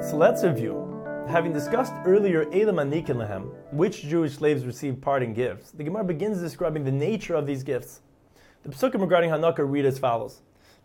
So let's review. Having discussed earlier Elam Anikin Lahem, which Jewish slaves received parting gifts, the Gemara begins describing the nature of these gifts. The Pesukim regarding Hanukkah read as follows: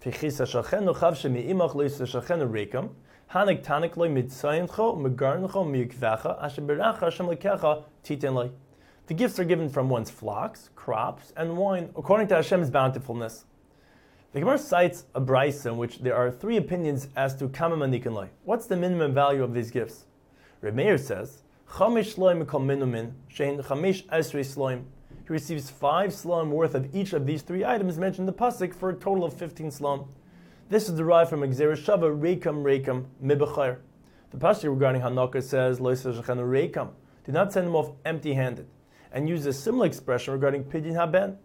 The gifts are given from one's flocks, crops, and wine, according to Hashem's bountifulness. The Gemara cites a brisa in which there are three opinions as to kama manikin loy. What's the minimum value of these gifts? Reb Meir says, Chamish sloim mikol minumin, shein chamish esrei sloim. He receives 5 slom worth of each of these 3 items mentioned in the pasuk for a total of 15 slom. This is derived from Gzeira Shava Reikam Mibachar. The pasuk regarding Hanukkah says, Lo yisashachenu Reikam. Do not send them off empty-handed. And use a similar expression regarding Pidyon Haben,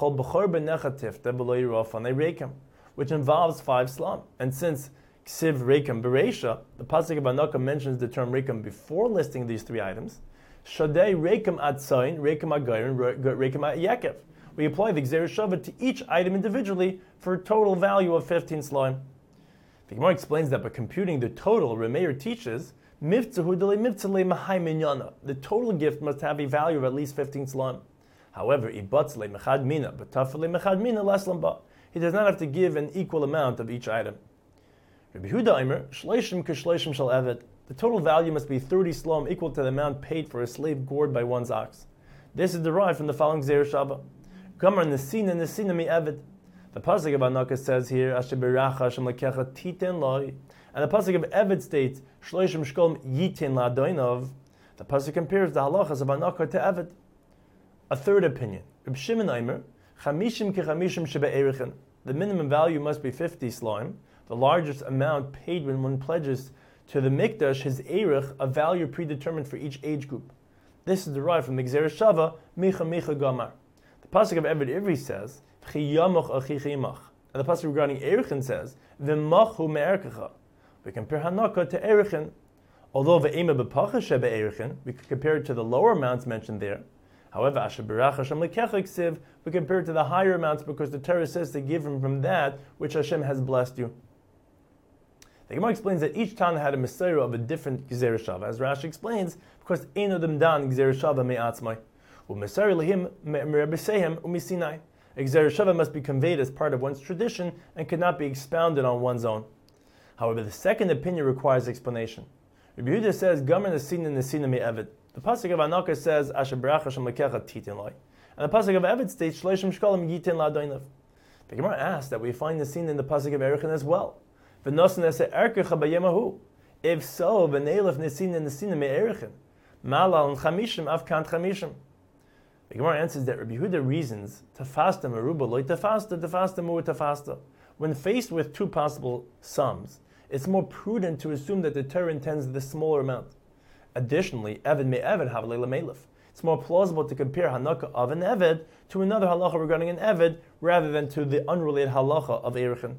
which involves 5 slom. And since Ksiv Reikam Bereisha, the pasuk of Hanukkah mentions the term Reikam before listing these 3 items, Shadei Reikam Atzayin, Reikam Agayrin, Reikam Yakev. We apply the Gzeira Shava to each item individually for a total value of 15 slime. The Gemara explains that by computing the total, Remeir teaches, the total gift must have a value of at least 15 slime. However, he does not have to give an equal amount of each item. Rabbi Yehuda Aimer, the total value must be 30 slom, equal to the amount paid for a slave gored by one's ox. This is derived from the following Gzeira Shava. Gamar Nesina mi Eved. The pasuk of Hanukkah says here, Asher beracha Hashem lekecha titen loi. And the pasuk of Eved states, Shloishim shkolm yitin la'adoinov. The pasuk compares the halachas of Hanukkah to Eved. A third opinion, Reb Shimon Aimer, chamishim kechamishim shebe'erichen. The minimum value must be 50 slime. The largest amount paid when one pledges to the mikdash his erich, a value predetermined for each age group. This is derived from the Gzeira Shava Micha Gamar. The pasuk of Eved Ivri says, Chiyamach achichimach. And the pasuk regarding erichin says, V'machu me'erkecha. We compare Hanukkah to erichin. Although ve'ema b'pacha shebe erichin, we could compare it to the lower amounts mentioned there. However, Asher berach Hashem lekecha ksiv, we compare it to the higher amounts because the Torah says to give him from that which Hashem has blessed you. The Gemara explains that each Tana had a Messiah of a different Gzeira Shava, as Rashi explains, because ein odem dan Gzeira Shava me'atzmai. U'Messiah lehim me'rebbesehem u'misinai. A Gzeira Shava must be conveyed as part of one's tradition and cannot be expounded on one's own. However, the second opinion requires explanation. Rabbi Yehuda says, Gamer nesina me'eved. The pasuk of Hanukkah says, Asher berach Hashem lekecha titin loi. And the pasuk of Eved states, Shloishim shkolim yitin la'adoinav. The Gemara asks that we find the scene in the pasuk of Erichin as well. If so, v'neilef nesina me'erichin. Malal chamishim avkant chamishim. The Gemara answers that Rabbi Yehuda reasons, tafasta meruba loy tafasta mu tafasta. When faced with 2 possible sums, it's more prudent to assume that the Torah intends the smaller amount. Additionally, Eved me'eved havle lemelef. It's more plausible to compare Hanukkah of an Eved to another halacha regarding an Eved rather than to the unrelated halacha of Erichin.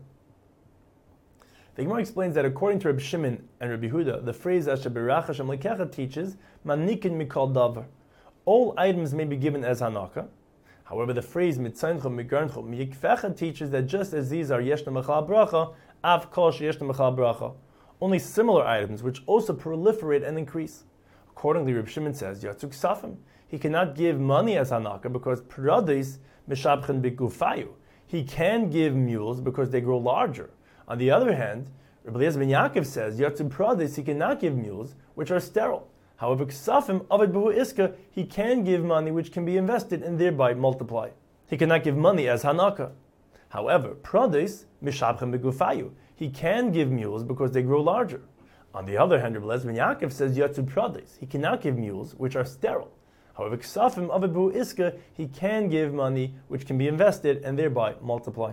The Gemara explains that according to Reb Shimon and Reb Yehuda, the phrase Asher berach Hashem lekecha teaches manikin mikol davar. All items may be given as Hanukkah. However, the phrase mitzayncho migarncho miyikvecha teaches that just as these are yeshna mechal bracha, av kol sheyeshna mechal bracha. Only similar items which also proliferate and increase. Accordingly, Reb Shimon says yatzuk safim. He cannot give money as Hanukkah because pradis mishabchen bigufayu. He can give mules because they grow larger. On the other hand, Rabbi Eliezer ben Yaakov says, Yatzim Pradis, he cannot give mules, which are sterile. However, Ksafim, Avad Behu Iska, he can give money which can be invested and thereby multiply. He cannot give money as Hanukkah. However, Pradis, Mishabchem Begufayu, he can give mules because they grow larger. On the other hand, Rabbi Eliezer ben Yaakov says, Yatzim Pradis, he cannot give mules, which are sterile. However, Ksafim, Avad Behu Iska, he can give money which can be invested and thereby multiply.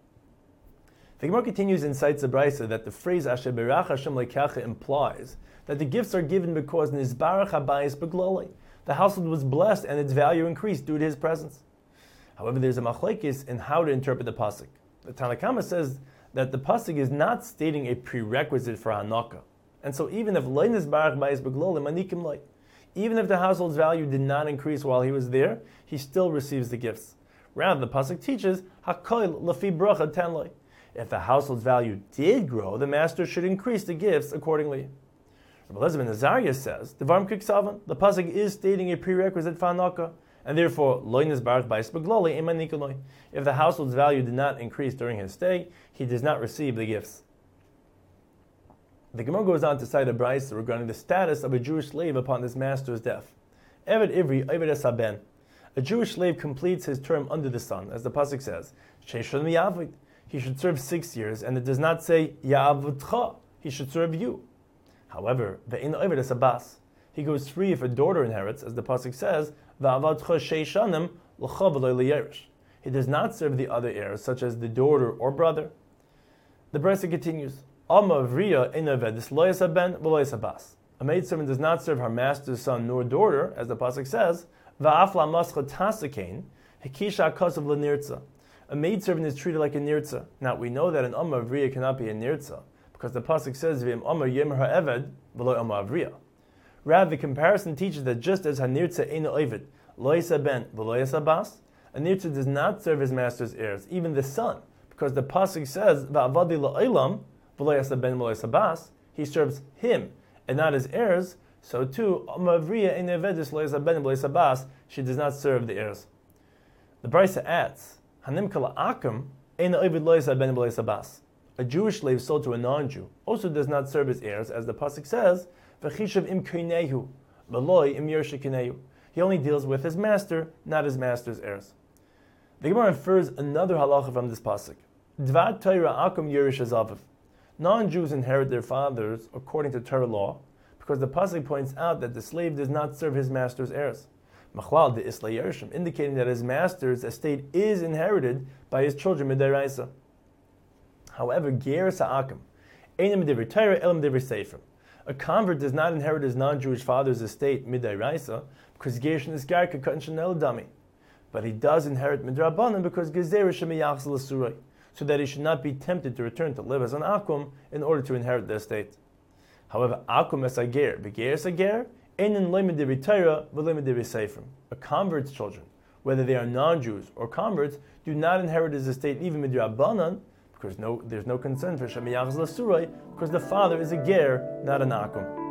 The Gemara continues and cites the brisa that the phrase Asher berach Hashem lekecha implies that the gifts are given because Nizbarach habayis beglolei. The household was blessed and its value increased due to his presence. However, there's a machlekes in how to interpret the pasuk. The Tanna Kama says that the pasuk is not stating a prerequisite for Hanukkah, and so even if lo Nizbarach habayis beglolei manikim loi, even if the household's value did not increase while he was there, he still receives the gifts. Rather, the pasuk teaches hakol lafi bracha ten loi. If the household's value did grow, the master should increase the gifts accordingly. Rabbi Elazar ben Azariah says, the pasuk is stating a prerequisite for hanaka, and therefore, if the household's value did not increase during his stay, he does not receive the gifts. The Gemara goes on to cite a brayso regarding the status of a Jewish slave upon his master's death. Eved Ivri, Eved Esaben. A Jewish slave completes his term under the sun, as the pasuk says, Sheishon miyavid. He should serve 6 years, and it does not say Ya'avudcha. He should serve you. However, ve'in Eved Esabas. He goes free if a daughter inherits, as the pasuk says, Va'avadcha sheishanim l'cha v'lo liyerish. He does not serve the other heirs, such as the daughter or brother. The brayso continues, Amma v'riya ein ovedis lo yasaben v'lo yasabas. A maidservant does not serve her master's son nor daughter, as the pasuk says, Va'af la'mascha tasakein hekisha kasav l'nirtza. A maidservant is treated like a nirtza. Now we know that an amma v'riya cannot be a nirtza, because the pasuk says, V'im amma yem ha'eved v'lo amma v'riya. Rather, the comparison teaches that just as hanirtza ein ovid lo yasaben v'lo yasabas, a nirtza does not serve his master's heirs, even the son, because the pasuk says va'avadi la'olam v'lo yasaben v'lo yasabas, he serves him and not his heirs. So too, Amavriya ein ovedis lo yasaben v'lo yasabas, she does not serve the heirs. The brayso adds, Hanimka la'akim ein ovid lo yasaben v'lo yasabas. A Jewish slave sold to a non-Jew also does not serve his heirs, as the pasuk says, V'chishav im kinehu, v'loi im yershe kinehu. He only deals with his master, not his master's heirs. The Gemara infers another halacha from this pasuk. Dvad Torah akum yerish azaviv. Non-Jews inherit their fathers according to Torah law, because the pasuk points out that the slave does not serve his master's heirs. Machlal de isla yerishim, indicating that his master's estate is inherited by his children midiraisa. However, ger sa'akim, einem divrei Torah elam divrei seifrim. A convert does not inherit his non-Jewish father's estate midiraisa, because gershon is gar katan shenel dami. But he does inherit midrabanan because gezer shemiyachs l'surei, so that he should not be tempted to return to live as an akum in order to inherit the estate. However, akum es ager, beger es ager, einin loy divrei Torah v'loy divrei seifrim. A convert's children, whether they are non-Jews or converts, do not inherit his estate even midrabanan, because there's no concern for shemiyachs l'surei, because the father is a ger, not an akum.